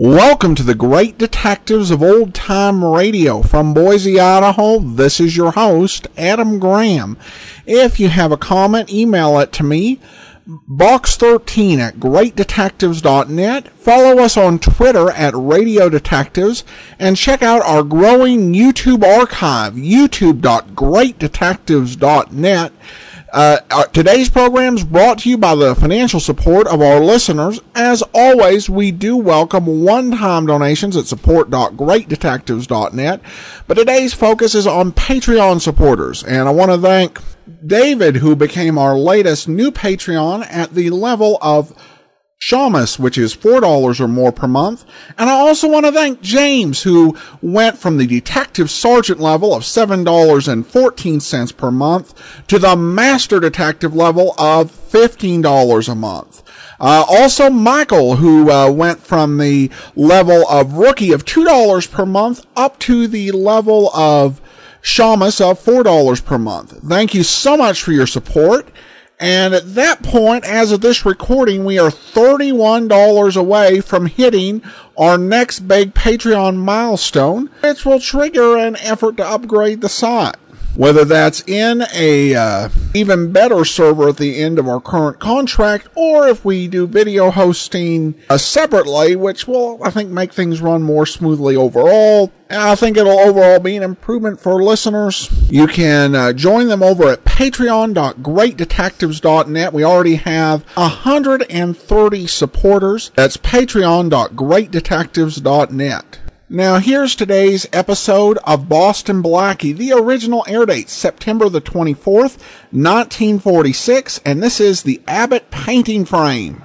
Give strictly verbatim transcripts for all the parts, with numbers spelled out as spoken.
Welcome to the Great Detectives of Old Time Radio. From Boise, Idaho, this is your host, Adam Graham. If you have a comment, email it to me, box thirteen at great detectives dot net. Follow us on Twitter at Radio Detectives, and check out our growing YouTube archive, youtube dot great detectives dot net. Uh, our, today's program is brought to you by the financial support of our listeners. As always, we do welcome one-time donations at support dot great detectives dot net, but today's focus is on Patreon supporters, and I want to thank David, who became our latest new Patreon at the level of Shamus, which is four dollars or more per month. And I also want to thank James, who went from the Detective Sergeant level of seven dollars and fourteen cents per month to the Master Detective level of fifteen dollars a month. Uh, also Michael, who uh, went from the level of Rookie of two dollars per month up to the level of Shamus of four dollars per month. Thank you so much for your support. And at that point, as of this recording, we are thirty-one dollars away from hitting our next big Patreon milestone, which will trigger an effort to upgrade the site. Whether that's in a uh, even better server at the end of our current contract, or if we do video hosting uh, separately, which will, I think, make things run more smoothly overall. And I think it'll overall be an improvement for listeners. You can uh, join them over at patreon dot great detectives dot net. We already have one hundred thirty supporters. That's patreon dot great detectives dot net. Now, here's today's episode of Boston Blackie. The original air date, September the twenty-fourth, nineteen forty-six, and this is the Abbott painting frame.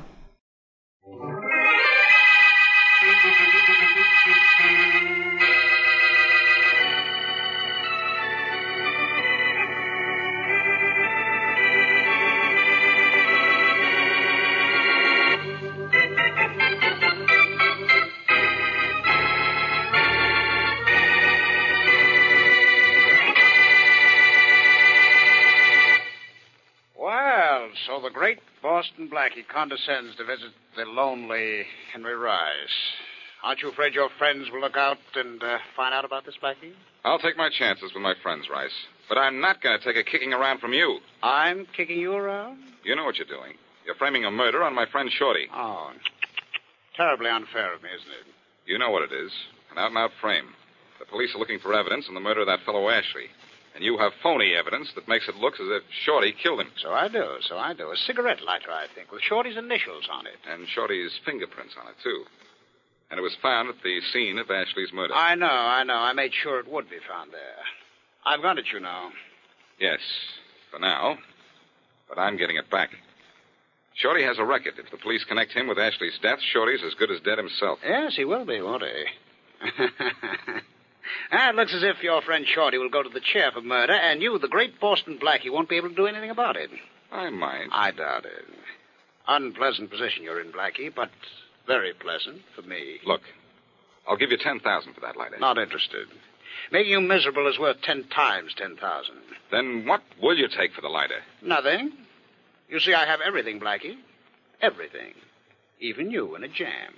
So the great Boston Blackie condescends to visit the lonely Henry Rice. Aren't you afraid your friends will look out and uh, find out about this, Blackie? I'll take my chances with my friends, Rice. But I'm not going to take a kicking around from you. I'm kicking you around? You know what you're doing. You're framing a murder on my friend Shorty. Oh, terribly unfair of me, isn't it? You know what it is. An out-and-out frame. The police are looking for evidence on the murder of that fellow Ashley. And you have phony evidence that makes it look as if Shorty killed him. So I do, so I do. A cigarette lighter, I think, with Shorty's initials on it. And Shorty's fingerprints on it, too. And it was found at the scene of Ashley's murder. I know, I know. I made sure it would be found there. I've got it, you know. Yes, for now. But I'm getting it back. Shorty has a record. If the police connect him with Ashley's death, Shorty's as good as dead himself. Yes, he will be, won't he? Ah, it looks as if your friend Shorty will go to the chair for murder, and you, the great Boston Blackie, won't be able to do anything about it. I might. I doubt it. Unpleasant position you're in, Blackie, but very pleasant for me. Look, I'll give you ten thousand for that lighter. Not interested. Making you miserable is worth ten times ten thousand. Then what will you take for the lighter? Nothing. You see, I have everything, Blackie. Everything. Even you in a jam.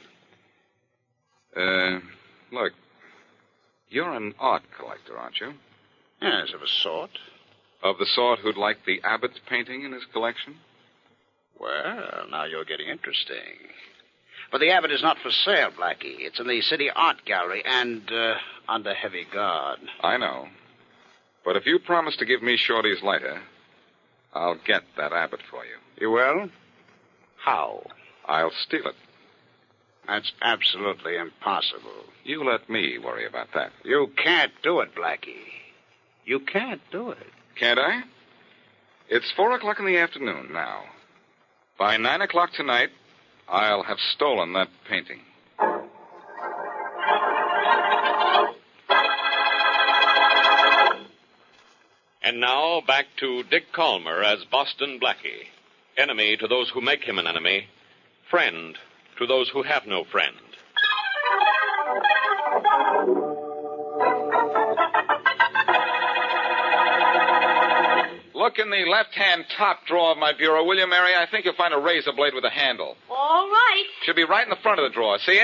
Uh, look. You're an art collector, aren't you? Yes, of a sort. Of the sort who'd like the Abbott painting in his collection? Well, now you're getting interesting. But the Abbott is not for sale, Blackie. It's in the City Art Gallery and uh, under heavy guard. I know. But if you promise to give me Shorty's lighter, I'll get that Abbott for you. You will? How? I'll steal it. That's absolutely impossible. You let me worry about that. You can't do it, Blackie. You can't do it. Can't I? It's four o'clock in the afternoon now. By nine o'clock tonight, I'll have stolen that painting. And now, back to Dick Calmer as Boston Blackie. Enemy to those who make him an enemy. Friend to those who have no friend. Look in the left-hand top drawer of my bureau, will you, Mary? I think you'll find a razor blade with a handle. All right. Should be right in the front of the drawer. See it?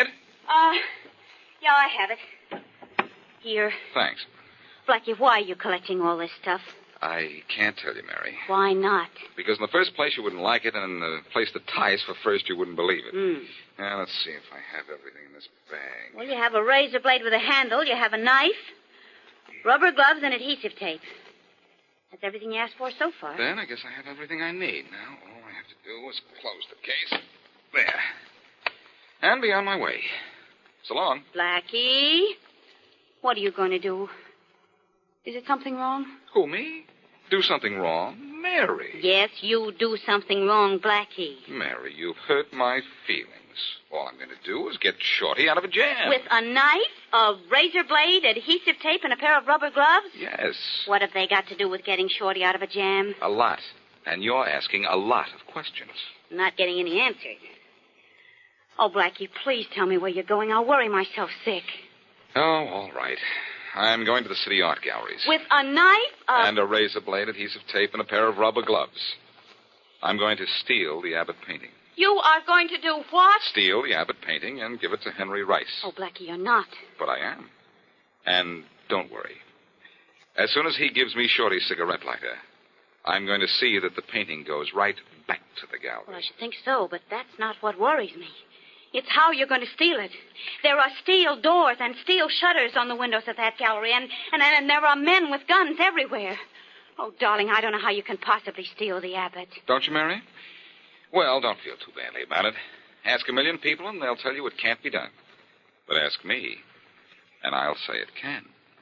Uh, yeah, I have it. Here. Thanks. Blackie, why are you collecting all this stuff? I can't tell you, Mary. Why not? Because in the first place, you wouldn't like it, and in the place that ties for first, you wouldn't believe it. Hmm. Now, let's see if I have everything in this bag. Well, you have a razor blade with a handle. You have a knife, rubber gloves, and adhesive tape. That's everything you asked for so far. Then I guess I have everything I need. Now, all I have to do is close the case. There. And be on my way. So long. Blackie, what are you going to do? Is it something wrong? Who, me? Do something wrong? Mary. Yes, you do something wrong, Blackie. Mary, you've hurt my feelings. All I'm going to do is get Shorty out of a jam. With a knife, a razor blade, adhesive tape, and a pair of rubber gloves? Yes. What have they got to do with getting Shorty out of a jam? A lot. And you're asking a lot of questions. I'm not getting any answers. Oh, Blackie, please tell me where you're going. I'll worry myself sick. Oh, all right. I'm going to the city art galleries. With a knife? A... And a razor blade, adhesive tape, and a pair of rubber gloves. I'm going to steal the Abbott painting. You are going to do what? Steal the Abbott painting and give it to Henry Rice. Oh, Blackie, you're not. But I am. And don't worry. As soon as he gives me Shorty's cigarette lighter, I'm going to see that the painting goes right back to the gallery. Well, I should think so, but that's not what worries me. It's how you're going to steal it. There are steel doors and steel shutters on the windows of that gallery, and, and, and there are men with guns everywhere. Oh, darling, I don't know how you can possibly steal the Abbott. Don't you, Mary? Well, don't feel too badly about it. Ask a million people, and they'll tell you it can't be done. But ask me, and I'll say it can.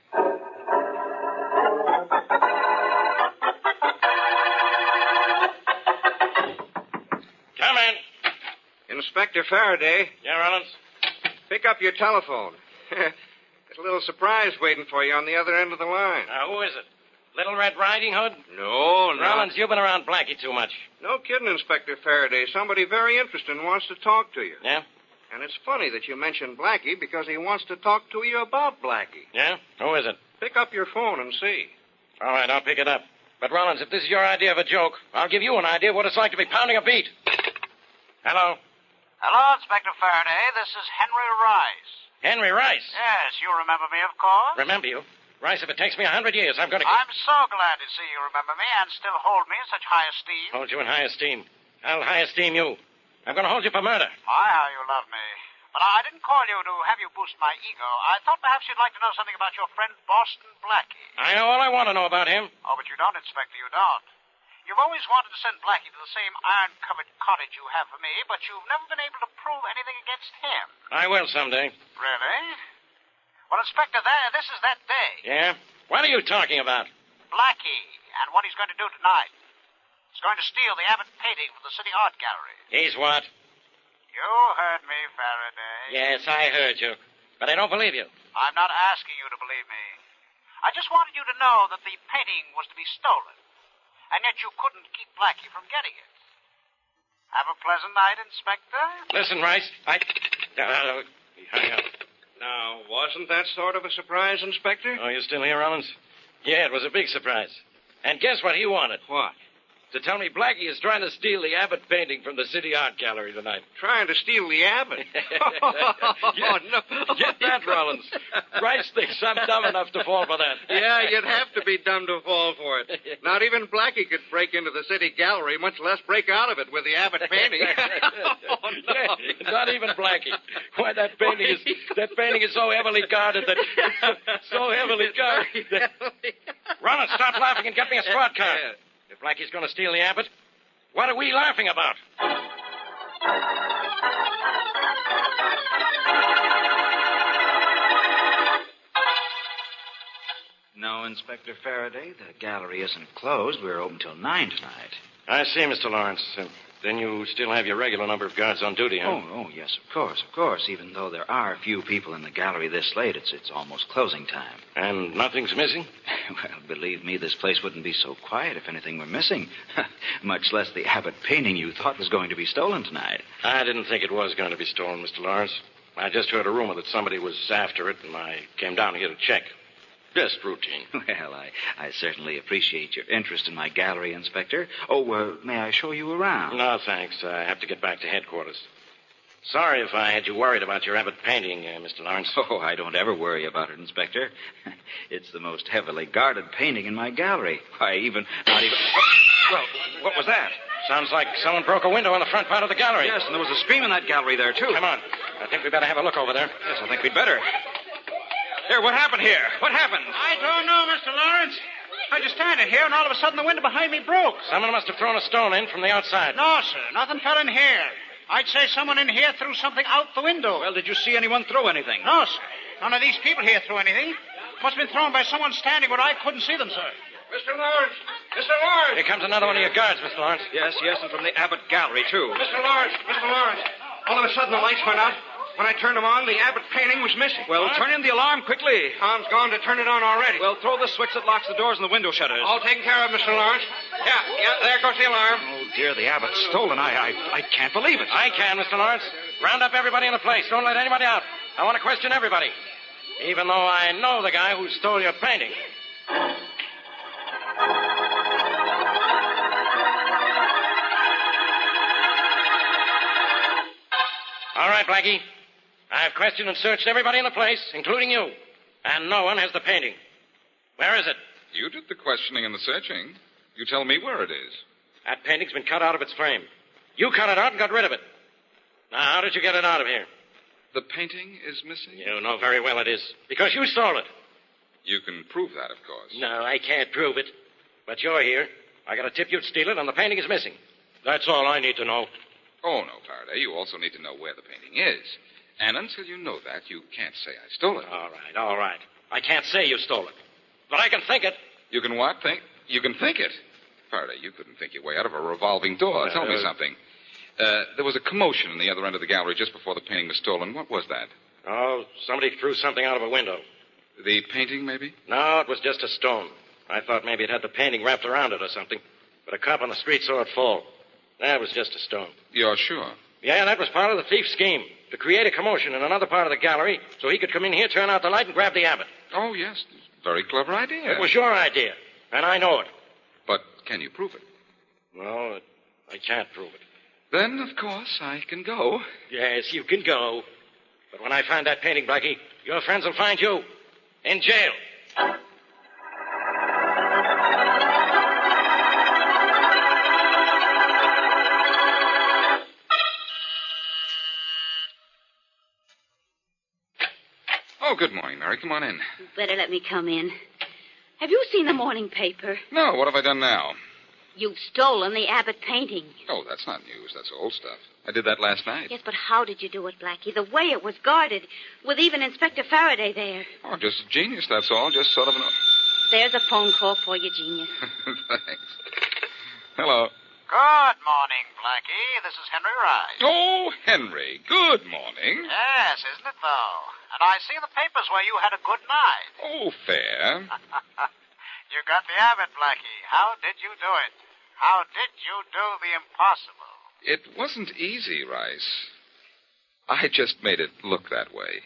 Come in. Inspector Faraday. Yeah, Rollins? Pick up your telephone. There's a little surprise waiting for you on the other end of the line. Now, who is it? Little Red Riding Hood? No, no. Rollins, you've been around Blackie too much. No kidding, Inspector Faraday. Somebody very interesting wants to talk to you. Yeah? And it's funny that you mentioned Blackie because he wants to talk to you about Blackie. Yeah? Who is it? Pick up your phone and see. All right, I'll pick it up. But, Rollins, if this is your idea of a joke, I'll give you an idea of what it's like to be pounding a beat. Hello? Hello, Inspector Faraday. This is Henry Rice. Henry Rice? Yes, you remember me, of course. Remember you? Rice, if it takes me a hundred years, I'm going to... I'm so glad to see you remember me and still hold me in such high esteem. Hold you in high esteem. I'll high esteem you. I'm going to hold you for murder. My, how you love me. But I didn't call you to have you boost my ego. I thought perhaps you'd like to know something about your friend Boston Blackie. I know all I want to know about him. Oh, but you don't, Inspector, you don't. You've always wanted to send Blackie to the same iron-covered cottage you have for me, but you've never been able to prove anything against him. I will someday. Really? Well, Inspector, there, this is that day. Yeah? What are you talking about? Blackie, and what he's going to do tonight. He's going to steal the Abbott painting from the City Art Gallery. He's what? You heard me, Faraday. Yes, I heard you. But I don't believe you. I'm not asking you to believe me. I just wanted you to know that the painting was to be stolen, and yet you couldn't keep Blackie from getting it. Have a pleasant night, Inspector. Listen, Rice, I... Uh, he hung up. Now, wasn't that sort of a surprise, Inspector? Oh, you still here, Rollins? Yeah, it was a big surprise. And guess what he wanted? What? To tell me Blackie is trying to steal the Abbott painting from the City Art Gallery tonight. Trying to steal the Abbott? Oh, no. Get that, Rollins. Rice thinks I'm dumb enough to fall for that. Yeah, you'd have to be dumb to fall for it. Not even Blackie could break into the City Gallery, much less break out of it with the Abbott painting. Oh, no. Yeah, not even Blackie. Why, that painting is that painting is so heavily guarded that so heavily guarded that... Rollins, stop laughing and get me a squad car. If Blackie's going to steal the Abbott, what are we laughing about? No, Inspector Faraday, the gallery isn't closed. We're open till nine tonight. I see, Mister Lawrence. Uh, then you still have your regular number of guards on duty, huh? Oh, oh, yes, of course, of course. Even though there are a few people in the gallery this late, it's it's almost closing time. And nothing's missing? Well, believe me, this place wouldn't be so quiet if anything were missing. Much less the Abbott painting you thought was going to be stolen tonight. I didn't think it was going to be stolen, Mister Lawrence. I just heard a rumor that somebody was after it, and I came down here to check. Just routine. Well, I, I certainly appreciate your interest in my gallery, Inspector. Oh, uh, may I show you around? No, thanks. I have to get back to headquarters. Sorry if I had you worried about your Abbott painting, uh, Mister Lawrence. Oh, I don't ever worry about it, Inspector. It's the most heavily guarded painting in my gallery. Why, even... Not even... Well, what was that? Sounds like someone broke a window on the front part of the gallery. Yes, and there was a scream in that gallery there, too. Come on. I think we better have a look over there. Yes, I think we'd better. Here, what happened here? What happened? I don't know, Mister Lawrence. I was just standing here, and all of a sudden the window behind me broke. Someone must have thrown a stone in from the outside. No, sir. Nothing fell in here. I'd say someone in here threw something out the window. Well, did you see anyone throw anything? No, sir. None of these people here threw anything. Must have been thrown by someone standing where I couldn't see them, sir. Mister Lawrence! Mister Lawrence! Here comes another one of your guards, Mister Lawrence. Yes, yes, and from the Abbott Gallery, too. Mister Lawrence! Mister Lawrence! All of a sudden the lights went out. When I turned them on, the Abbott painting was missing. Well, What? turn in the alarm quickly. Tom's gone to turn it on already. Well, throw the switch that locks the doors and the window shutters. All taken care of, Mister Lawrence. Yeah, yeah, there goes the alarm. Oh, dear, the Abbott's stolen. I, I, I can't believe it. I can, Mister Lawrence. Round up everybody in the place. Don't let anybody out. I want to question everybody. Even though I know the guy who stole your painting. All right, Blackie. I've questioned and searched everybody in the place, including you. And no one has the painting. Where is it? You did the questioning and the searching. You tell me where it is. That painting's been cut out of its frame. You cut it out and got rid of it. Now, how did you get it out of here? The painting is missing? You know very well it is. Because you stole it. You can prove that, of course. No, I can't prove it. But you're here. I got a tip you'd steal it, and the painting is missing. That's all I need to know. Oh, no, Faraday. You also need to know where the painting is. And until you know that, you can't say I stole it. All right, all right. I can't say you stole it. But I can think it. You can what? Think? You can think it. Faraday, you couldn't think your way out of a revolving door. Uh, Tell me uh, something. Uh, there was a commotion in the other end of the gallery just before the painting was stolen. What was that? Oh, somebody threw something out of a window. The painting, maybe? No, it was just a stone. I thought maybe it had the painting wrapped around it or something. But a cop on the street saw it fall. That was just a stone. You're sure? Yeah, that was part of the thief's scheme. To create a commotion in another part of the gallery so he could come in here, turn out the light, and grab the Abbott. Oh, yes. Very clever idea. It was your idea. And I know it. But can you prove it? No, I can't prove it. Then, of course, I can go. Yes, you can go. But when I find that painting, Blackie, your friends will find you in jail. Oh, good morning, Mary. Come on in. You better let me come in. Have you seen the morning paper? No, what have I done now? You've stolen the Abbott painting. Oh, that's not news. That's old stuff. I did that last night. Yes, but how did you do it, Blackie? The way it was guarded, with even Inspector Faraday there. Oh, just genius, that's all. Just sort of an... There's a phone call for you, genius. Thanks. Hello. Good morning, Blackie. This is Henry Rice. Oh, Henry. Good morning. Yes, isn't it, though? And I see in the papers where you had a good night. Oh, fair. You got the Abbott, Blackie. How did you do it? How did you do the impossible? It wasn't easy, Rice. I just made it look that way.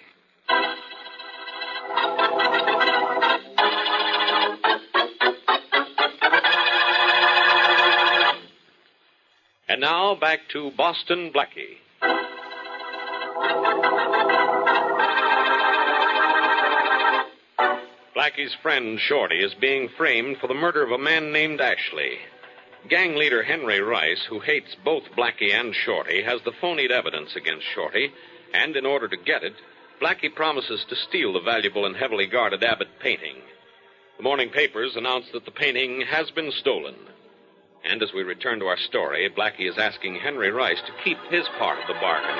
And now back to Boston Blackie. Blackie's friend Shorty is being framed for the murder of a man named Ashley. Gang leader Henry Rice, who hates both Blackie and Shorty, has the phonied evidence against Shorty, and in order to get it, Blackie promises to steal the valuable and heavily guarded Abbott painting. The morning papers announce that the painting has been stolen. And as we return to our story, Blackie is asking Henry Rice to keep his part of the bargain.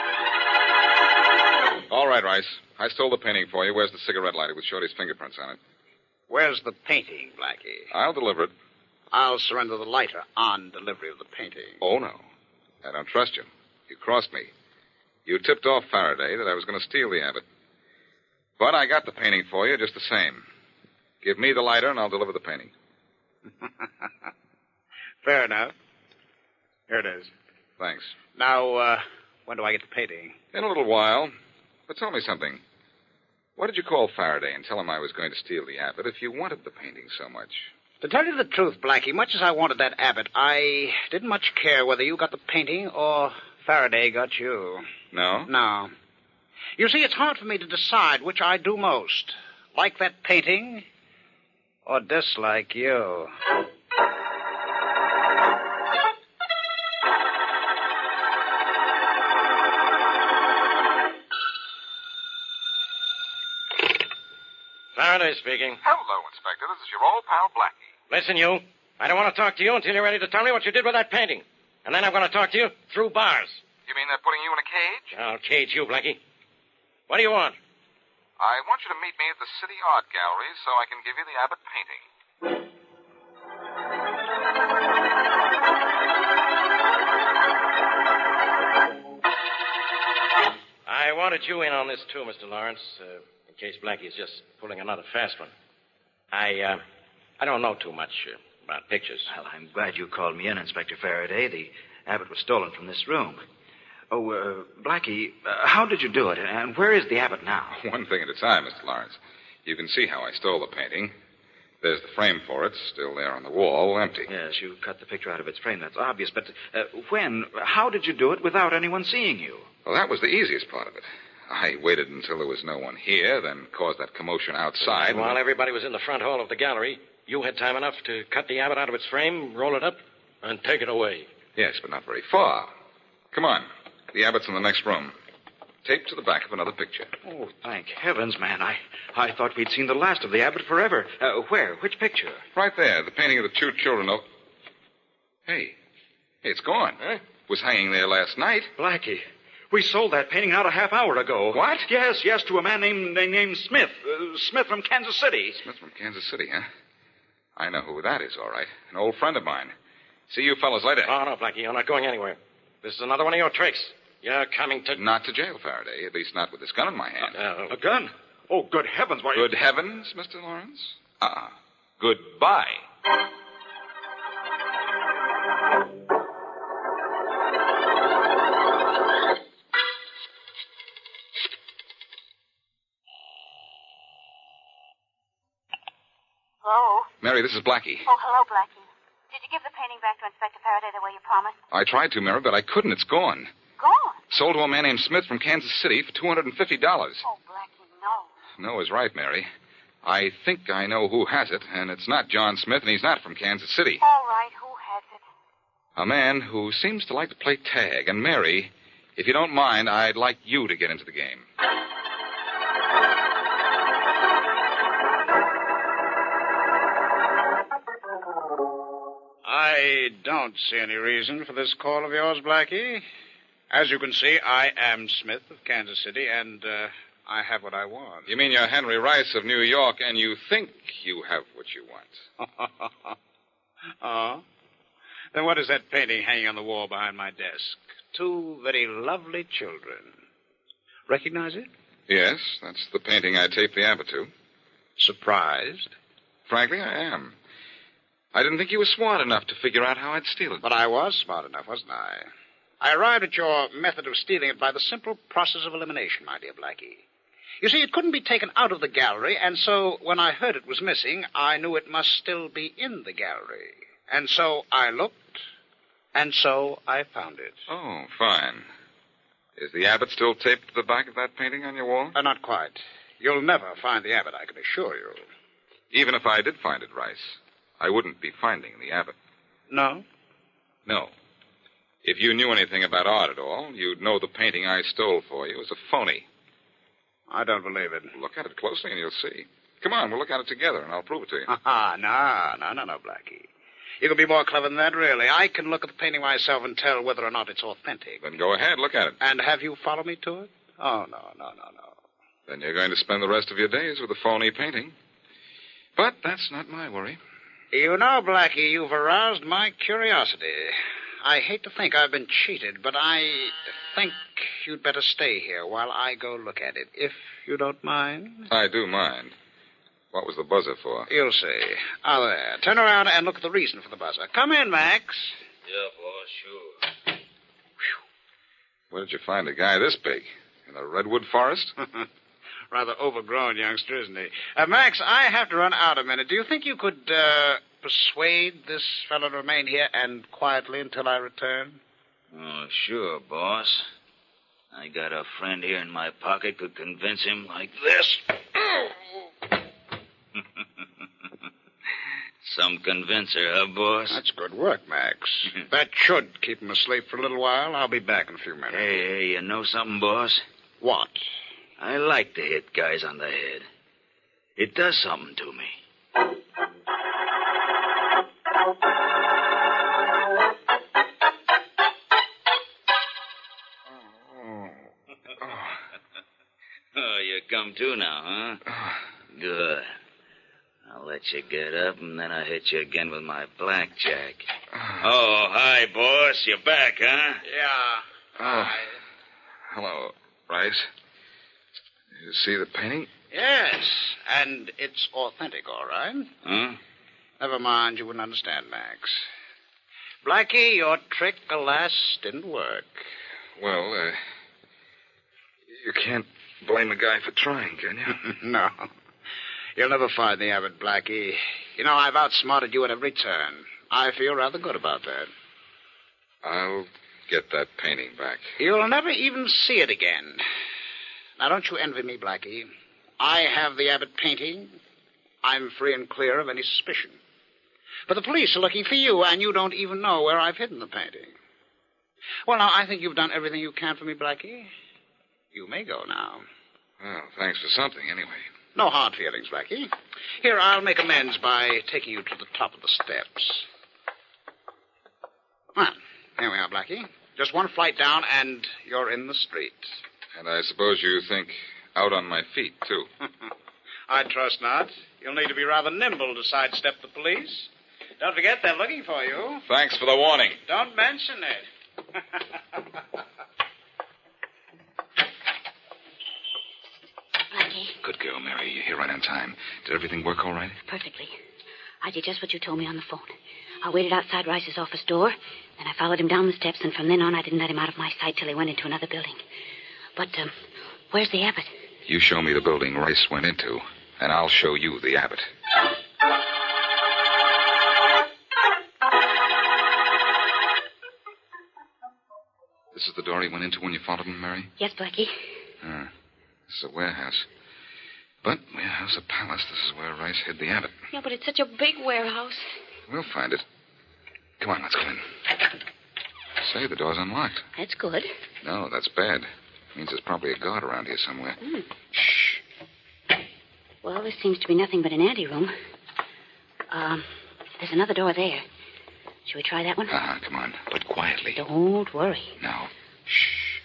All right, Rice. I stole the painting for you. Where's the cigarette lighter with Shorty's fingerprints on it? Where's the painting, Blackie? I'll deliver it. I'll surrender the lighter on delivery of the painting. Oh, no. I don't trust you. You crossed me. You tipped off Faraday that I was going to steal the Abbott. But I got the painting for you just the same. Give me the lighter and I'll deliver the painting. Fair enough. Here it is. Thanks. Now, uh, when do I get the painting? In a little while. But tell me something. Why did you call Faraday and tell him I was going to steal the Abbott if you wanted the painting so much? To tell you the truth, Blackie, much as I wanted that Abbott, I didn't much care whether you got the painting or Faraday got you. No? No. You see, it's hard for me to decide which I do most. Like that painting or dislike you. Faraday speaking. Hello, Inspector. This is your old pal, Blackie. Listen, you. I don't want to talk to you until you're ready to tell me what you did with that painting. And then I'm going to talk to you through bars. You mean they're putting you in a cage? I'll cage you, Blackie. What do you want? I want you to meet me at the City Art Gallery so I can give you the Abbott painting. I wanted you in on this, too, Mister Lawrence, uh, in case Blackie is just pulling another fast one. I, uh, I don't know too much uh, about pictures. Well, I'm glad you called me in, Inspector Faraday. The Abbott was stolen from this room. Oh, uh, Blackie, uh, how did you do it? And where is the Abbott now? One thing at a time, Mister Lawrence. You can see how I stole the painting. There's the frame for it, still there on the wall, empty. Yes, you cut the picture out of its frame. That's obvious. But uh, when? How did you do it without anyone seeing you? Well, that was the easiest part of it. I waited until there was no one here, then caused that commotion outside. And while everybody was in the front hall of the gallery, you had time enough to cut the Abbott out of its frame, roll it up, and take it away. Yes, but not very far. Come on. The Abbott's in the next room. Taped to the back of another picture. Oh, thank heavens, man. I, I thought we'd seen the last of the Abbott forever. Uh, where? Which picture? Right there, the painting of the two children. Oh, hey. Hey, it's gone. Huh? It was hanging there last night. Blackie, we sold that painting out a half hour ago. What? Yes, yes, to a man named named Smith. Uh, Smith from Kansas City. Smith from Kansas City, huh? I know who that is, all right. An old friend of mine. See you fellas later. Oh, no, Blackie, you're not going anywhere. This is another one of your tricks. You're coming to... Not to jail, Faraday. At least not with this gun in my hand. Uh, A gun? Oh, good heavens, why... Good heavens, Mister Lawrence? Uh-uh. Goodbye. Hello? Mary, this is Blackie. Oh, hello, Blackie. Did you give the painting back to Inspector Faraday the way you promised? I tried to, Mary, but I couldn't. It's gone. Gone? Sold to a man named Smith from Kansas City for two hundred fifty dollars. Oh, Blackie, no. No is right, Mary. I think I know who has it, and it's not John Smith, and he's not from Kansas City. All right, who has it? A man who seems to like to play tag. And, Mary, if you don't mind, I'd like you to get into the game. I don't see any reason for this call of yours, Blackie. As you can see, I am Smith of Kansas City, and uh, I have what I want. You mean you're Henry Rice of New York, and you think you have what you want? Oh? Then what is that painting hanging on the wall behind my desk? Two very lovely children. Recognize it? Yes, that's the painting I taped the Abbott to. Surprised? Frankly, I am. I didn't think you were smart enough to figure out how I'd steal it. But I was smart enough, wasn't I? I arrived at your method of stealing it by the simple process of elimination, my dear Blackie. You see, it couldn't be taken out of the gallery, and so when I heard it was missing, I knew it must still be in the gallery. And so I looked, and so I found it. Oh, fine. Is the Abbott still taped to the back of that painting on your wall? Uh, not quite. You'll never find the Abbott, I can assure you. Even if I did find it, Rice, I wouldn't be finding the Abbott. No? No. If you knew anything about art at all, you'd know the painting I stole for you was a phony. I don't believe it. Look at it closely and you'll see. Come on, we'll look at it together and I'll prove it to you. Ah, no, no, no, no, Blackie. You can be more clever than that, really. I can look at the painting myself and tell whether or not it's authentic. Then go ahead, look at it. And have you follow me to it? Oh, no, no, no, no. Then you're going to spend the rest of your days with a phony painting. But that's not my worry. You know, Blackie, you've aroused my curiosity. I hate to think I've been cheated, but I think you'd better stay here while I go look at it, if you don't mind. I do mind. What was the buzzer for? You'll see. Ah, there. Turn around and look at the reason for the buzzer. Come in, Max. Yeah, boss, sure. Where did you find a guy this big? In a redwood forest? Rather overgrown youngster, isn't he? Uh, Max, I have to run out a minute. Do you think you could uh, persuade this fellow to remain here and quietly until I return? Oh, sure, boss. I got a friend here in my pocket could convince him like this. Some convincer, huh, boss? That's good work, Max. That should keep him asleep for a little while. I'll be back in a few minutes. Hey, hey, you know something, boss? What? I like to hit guys on the head. It does something to me. Oh, you come to now, huh? Good. I'll let you get up, and then I'll hit you again with my blackjack. Oh, hi, boss. You're back, huh? Yeah. Oh. Hello, Rice. You see the painting? Yes, and it's authentic, all right. Huh? Never mind, you wouldn't understand, Max. Blackie, your trick, alas, didn't work. Well, uh, you can't blame a guy for trying, can you? No. You'll never find the Abbott, Blackie. You know, I've outsmarted you at every turn. I feel rather good about that. I'll get that painting back. You'll never even see it again. Now, don't you envy me, Blackie. I have the Abbott painting. I'm free and clear of any suspicion. But the police are looking for you, and you don't even know where I've hidden the painting. Well, now, I think you've done everything you can for me, Blackie. You may go now. Well, thanks for something, anyway. No hard feelings, Blackie. Here, I'll make amends by taking you to the top of the steps. Well, here we are, Blackie. Just one flight down, and you're in the street. And I suppose you think out on my feet, too. I trust not. You'll need to be rather nimble to sidestep the police. Don't forget they're looking for you. Thanks for the warning. Don't mention it. Blackie, Good girl, Mary. You're here right on time. Did everything work all right? perfectly. I did just what you told me on the phone. I waited outside Rice's office door, then I followed him down the steps, and from then on I didn't let him out of my sight till he went into another building. But, um, where's the Abbott? You show me the building Rice went into, and I'll show you the Abbott. This is the door he went into when you followed him, Mary? Yes, Blackie. Ah, this is a warehouse. But warehouse or palace, this is where Rice hid the Abbott. Yeah, but it's such a big warehouse. We'll find it. Come on, let's go in. Say, the door's unlocked. That's good. No, that's bad. Means there's probably a guard around here somewhere. Mm. Shh. Well, this seems to be nothing but an anteroom. Um, there's another door there. Shall we try that one? Uh-huh, come on. But quietly. Don't worry. No. Shh.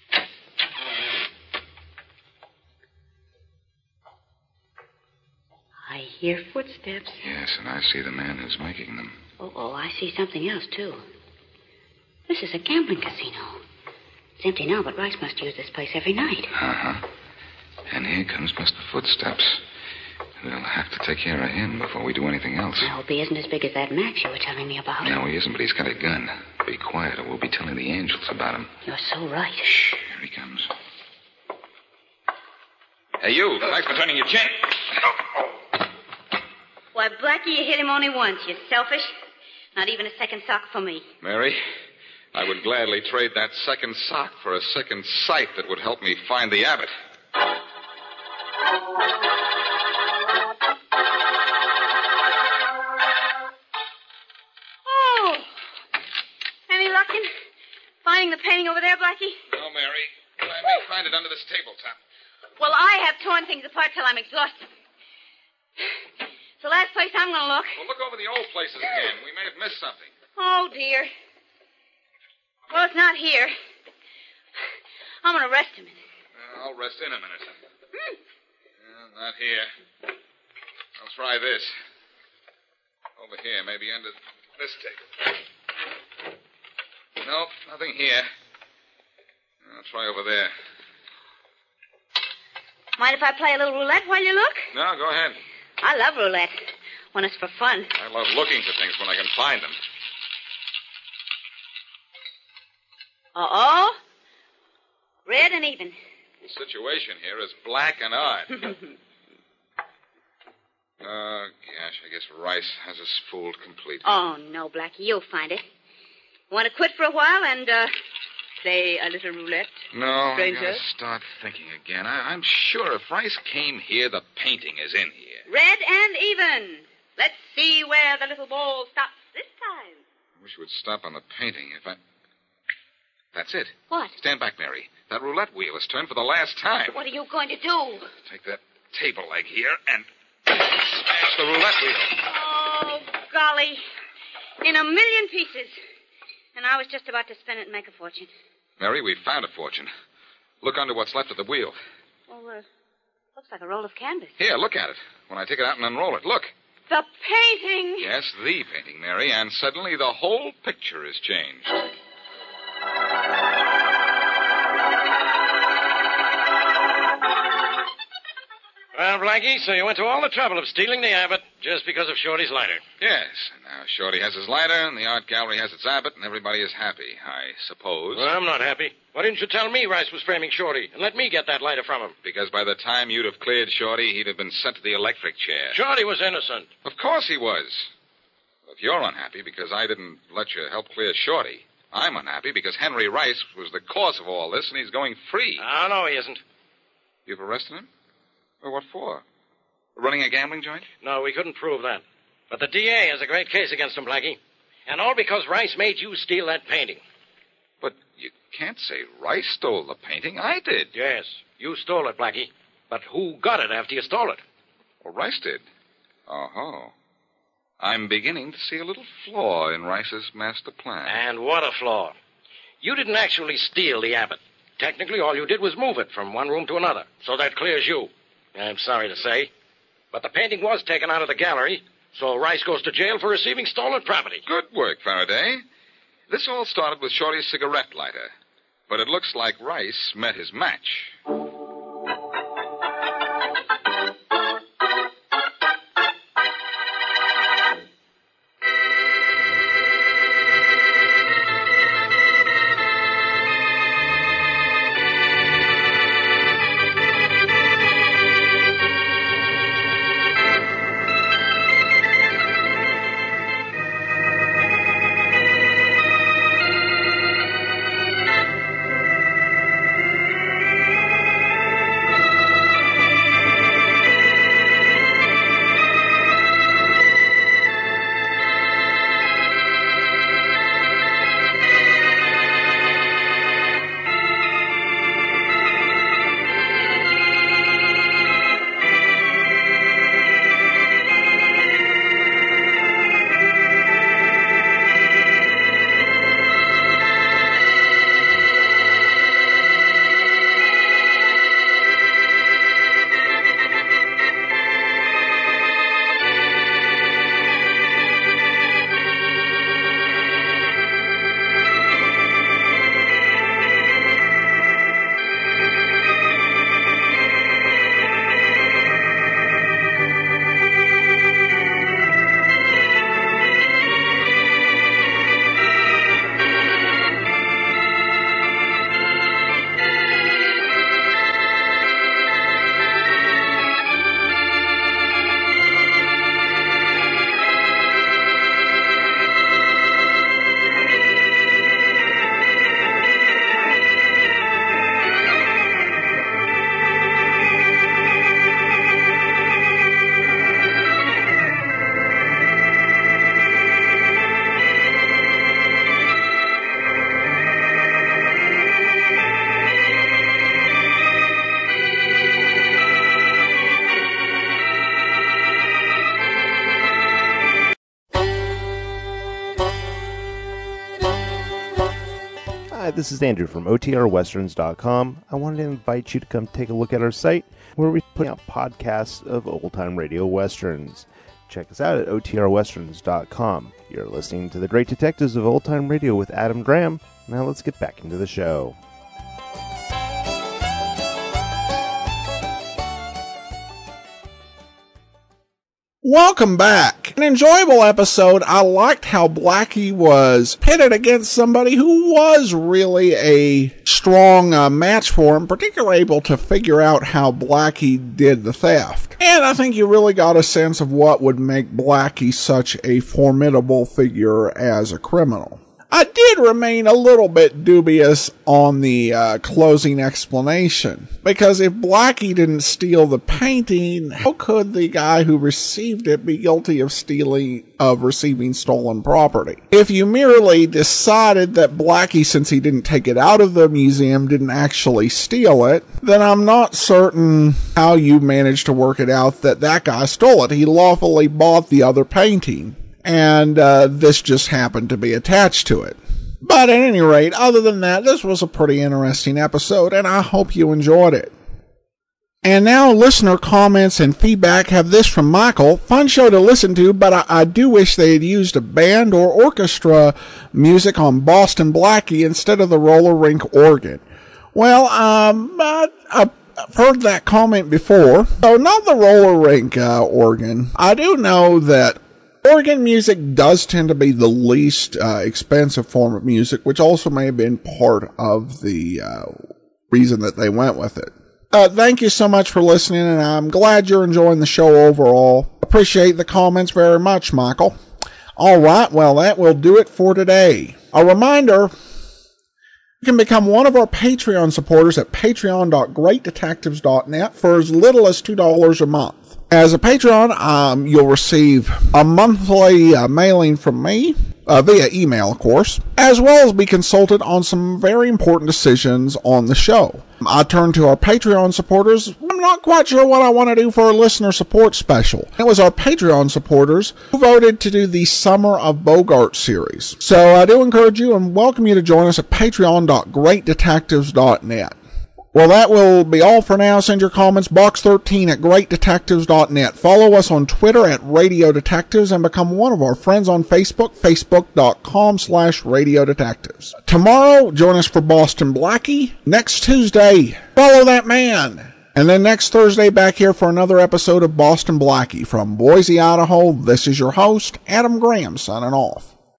I hear footsteps. Yes, and I see the man who's making them. Oh, oh, I see something else, too. This is a gambling casino. It's empty now, but Rice must use this place every night. Uh-huh. And here comes Mister Footsteps. We'll have to take care of him before we do anything else. I hope he isn't as big as that Max you were telling me about. No, he isn't, but he's got a gun. Be quiet, or we'll be telling the angels about him. You're so right. Shh, here he comes. Hey, you. Thanks for turning your chin. Why, Blackie, you hit him only once. You're selfish. Not even a second sock for me. Mary, I would gladly trade that second sock for a second sight that would help me find the Abbott. Oh! Any luck in finding the painting over there, Blackie? No, Mary. But I may find it under this tabletop. Well, I have torn things apart till I'm exhausted. It's the last place I'm going to look. Well, look over the old places again. We may have missed something. Oh, dear. Well, it's not here. I'm going to rest a minute. Uh, I'll rest in a minute. Hmm. Uh, not here. I'll try this. Over here, maybe under this table. Nope, nothing here. I'll try over there. Mind if I play a little roulette while you look? No, go ahead. I love roulette when it's for fun. I love looking for things when I can find them. Uh-oh. Red and even. The situation here is black and odd. Oh, gosh, I guess Rice has us fooled completely. Oh, no, Blackie, you'll find it. Want to quit for a while and, uh, Play a little roulette? No, I stranger? gotta start thinking again. I, I'm sure if Rice came here, the painting is in here. Red and even. Let's see where the little ball stops this time. I wish it would stop on the painting. If I... That's it. What? Stand back, Mary. That roulette wheel is turned for the last time. What are you going to do? Take that table leg here and smash the roulette wheel. Oh, golly. In a million pieces. And I was just about to spin it and make a fortune. Mary, we found a fortune. Look under what's left of the wheel. Oh, uh, looks like a roll of canvas. Here, look at it. When I take it out and unroll it, look. The painting. Yes, the painting, Mary, and suddenly the whole picture is changed. Well, Blackie, so you went to all the trouble of stealing the Abbott just because of Shorty's lighter. Yes, and now Shorty has his lighter, and the art gallery has its Abbott, and everybody is happy, I suppose. Well, I'm not happy. Why didn't you tell me Rice was framing Shorty and let me get that lighter from him? Because by the time you'd have cleared Shorty, he'd have been sent to the electric chair. Shorty was innocent. Of course he was. If you're unhappy because I didn't let you help clear Shorty, I'm unhappy because Henry Rice was the cause of all this, and he's going free. Oh, no, he isn't. You've arrested him? Well, what for? Running a gambling joint? No, we couldn't prove that. But the D A has a great case against him, Blackie. And all because Rice made you steal that painting. But you can't say Rice stole the painting. I did. Yes, you stole it, Blackie. But who got it after you stole it? Well, Rice did. Oh-ho. I'm beginning to see a little flaw in Rice's master plan. And what a flaw. You didn't actually steal the Abbott. Technically, all you did was move it from one room to another. So that clears you. I'm sorry to say. But the painting was taken out of the gallery, so Rice goes to jail for receiving stolen property. Good work, Faraday. This all started with Shorty's cigarette lighter. But it looks like Rice met his match. Hi, this is Andrew from O T R westerns dot com. I wanted to invite you to come take a look at our site where we put out podcasts of old-time radio westerns. Check us out at O T R westerns dot com. You're listening to The Great Detectives of Old Time Radio with Adam Graham. Now let's get back into the show. Welcome back. An enjoyable episode. I liked how Blackie was pitted against somebody who was really a strong uh, match for him, particularly able to figure out how Blackie did the theft. And I think you really got a sense of what would make Blackie such a formidable figure as a criminal. I did remain a little bit dubious on the uh, closing explanation, because if Blackie didn't steal the painting, how could the guy who received it be guilty of stealing, of receiving stolen property? If you merely decided that Blackie, since he didn't take it out of the museum, didn't actually steal it, then I'm not certain how you managed to work it out that that guy stole it. He lawfully bought the other painting, and uh, this just happened to be attached to it. But at any rate, other than that, this was a pretty interesting episode, and I hope you enjoyed it. And now listener comments and feedback. Have this from Michael. Fun show to listen to, but I, I do wish they had used a band or orchestra music on Boston Blackie instead of the roller rink organ. Well, um, I, I've heard that comment before. So not the roller rink uh, organ. I do know that organ music does tend to be the least uh, expensive form of music, which also may have been part of the uh, reason that they went with it. Uh, thank you so much for listening, and I'm glad you're enjoying the show overall. Appreciate the comments very much, Michael. All right, well, that will do it for today. A reminder, you can become one of our Patreon supporters at patreon dot great detectives dot net for as little as two dollars a month. As a Patreon, um, you'll receive a monthly uh, mailing from me, uh, via email, of course, as well as be consulted on some very important decisions on the show. I turn to our Patreon supporters. I'm not quite sure what I want to do for a listener support special. It was our Patreon supporters who voted to do the Summer of Bogart series. So I do encourage you and welcome you to join us at patreon dot great detectives dot net. Well, that will be all for now. Send your comments, box thirteen at great detectives dot net. Follow us on Twitter at Radio Detectives and become one of our friends on Facebook, facebook dot com slash Radio Detectives. Tomorrow, join us for Boston Blackie. Next Tuesday, Follow That Man. And then next Thursday, back here for another episode of Boston Blackie. From Boise, Idaho, this is your host, Adam Graham, signing off.